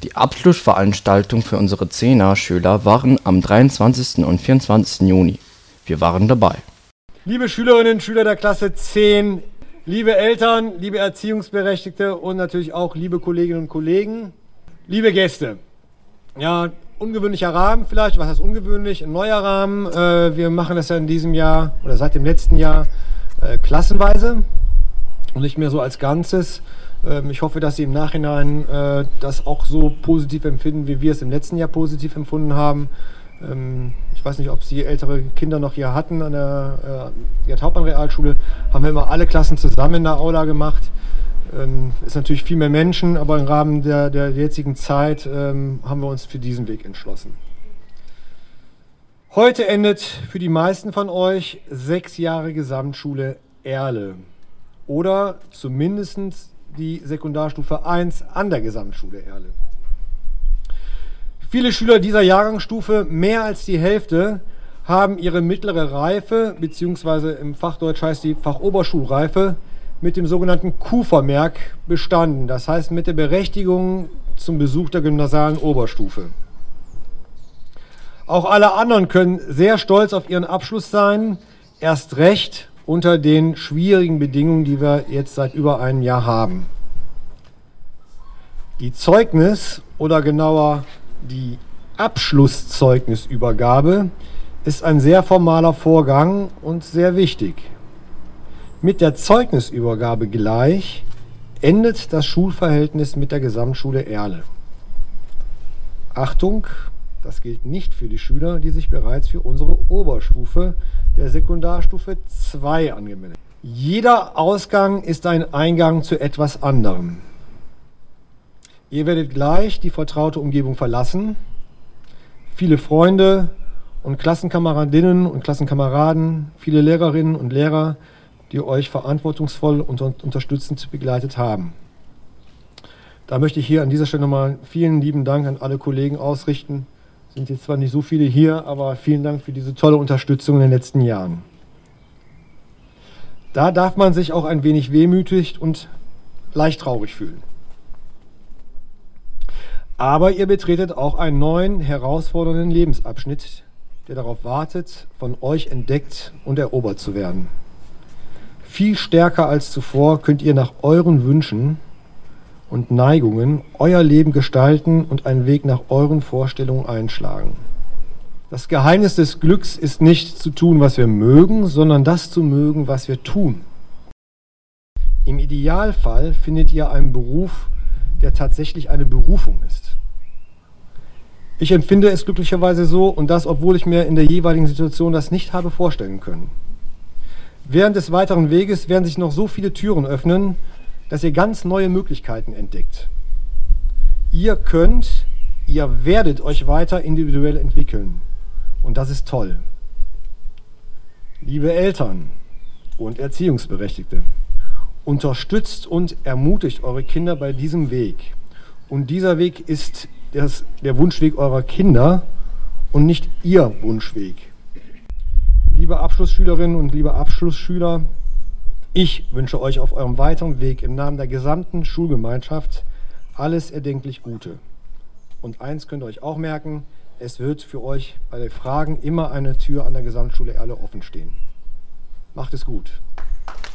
Die Abschlussveranstaltung für unsere 10er-Schüler waren am 23. und 24. Juni. Wir waren dabei. Liebe Schülerinnen und Schüler der Klasse 10, liebe Eltern, liebe Erziehungsberechtigte und natürlich auch liebe Kolleginnen und Kollegen, liebe Gäste. Ja, ungewöhnlicher Rahmen vielleicht, was heißt ungewöhnlich? Ein neuer Rahmen. Wir machen das ja in diesem Jahr oder seit dem letzten Jahr klassenweise und nicht mehr so als Ganzes. Ich hoffe, dass Sie im Nachhinein das auch so positiv empfinden, wie wir es im letzten Jahr positiv empfunden haben. Ich weiß nicht, ob Sie ältere Kinder noch hier hatten an der Gerd-Hauptmann-Realschule. Haben wir immer alle Klassen zusammen in der Aula gemacht. Ist natürlich viel mehr Menschen, aber im Rahmen der jetzigen Zeit haben wir uns für diesen Weg entschlossen. Heute endet für die meisten von euch 6 Jahre Gesamtschule Erle oder zumindest die Sekundarstufe 1 an der Gesamtschule Erle. Viele Schüler dieser Jahrgangsstufe, mehr als die Hälfte, haben ihre mittlere Reife, beziehungsweise im Fachdeutsch heißt die Fachoberschulreife, mit dem sogenannten Q-Vermerk bestanden. Das heißt mit der Berechtigung zum Besuch der gymnasialen Oberstufe. Auch alle anderen können sehr stolz auf ihren Abschluss sein, erst recht unter den schwierigen Bedingungen, die wir jetzt seit über einem Jahr haben. Die Zeugnis oder genauer die Abschlusszeugnisübergabe ist ein sehr formaler Vorgang und sehr wichtig. Mit der Zeugnisübergabe gleich endet das Schulverhältnis mit der Gesamtschule Erle. Achtung, das gilt nicht für die Schüler, die sich bereits für unsere Oberstufe der Sekundarstufe 2 angemeldet haben. Jeder Ausgang ist ein Eingang zu etwas anderem. Ihr werdet gleich die vertraute Umgebung verlassen. Viele Freunde und Klassenkameradinnen und Klassenkameraden, viele Lehrerinnen und Lehrer, die euch verantwortungsvoll und unterstützend begleitet haben. Da möchte ich hier an dieser Stelle nochmal vielen lieben Dank an alle Kollegen ausrichten. Sind jetzt zwar nicht so viele hier, aber vielen Dank für diese tolle Unterstützung in den letzten Jahren. Da darf man sich auch ein wenig wehmütig und leicht traurig fühlen. Aber ihr betretet auch einen neuen, herausfordernden Lebensabschnitt, der darauf wartet, von euch entdeckt und erobert zu werden. Viel stärker als zuvor könnt ihr nach euren Wünschen und Neigungen euer Leben gestalten und einen Weg nach euren Vorstellungen einschlagen. Das Geheimnis des Glücks ist nicht zu tun, was wir mögen, sondern das zu mögen, was wir tun. Im Idealfall findet ihr einen Beruf, der tatsächlich eine Berufung ist. Ich empfinde es glücklicherweise so und das, obwohl ich mir in der jeweiligen Situation das nicht habe vorstellen können. Während des weiteren Weges werden sich noch so viele Türen öffnen, dass ihr ganz neue Möglichkeiten entdeckt. Ihr werdet euch weiter individuell entwickeln. Und das ist toll. Liebe Eltern und Erziehungsberechtigte, unterstützt und ermutigt eure Kinder bei diesem Weg. Und dieser Weg ist der Wunschweg eurer Kinder und nicht ihr Wunschweg. Liebe Abschlussschülerinnen und liebe Abschlussschüler, ich wünsche euch auf eurem weiteren Weg im Namen der gesamten Schulgemeinschaft alles erdenklich Gute. Und eins könnt ihr euch auch merken, es wird für euch bei den Fragen immer eine Tür an der Gesamtschule Erle offen stehen. Macht es gut.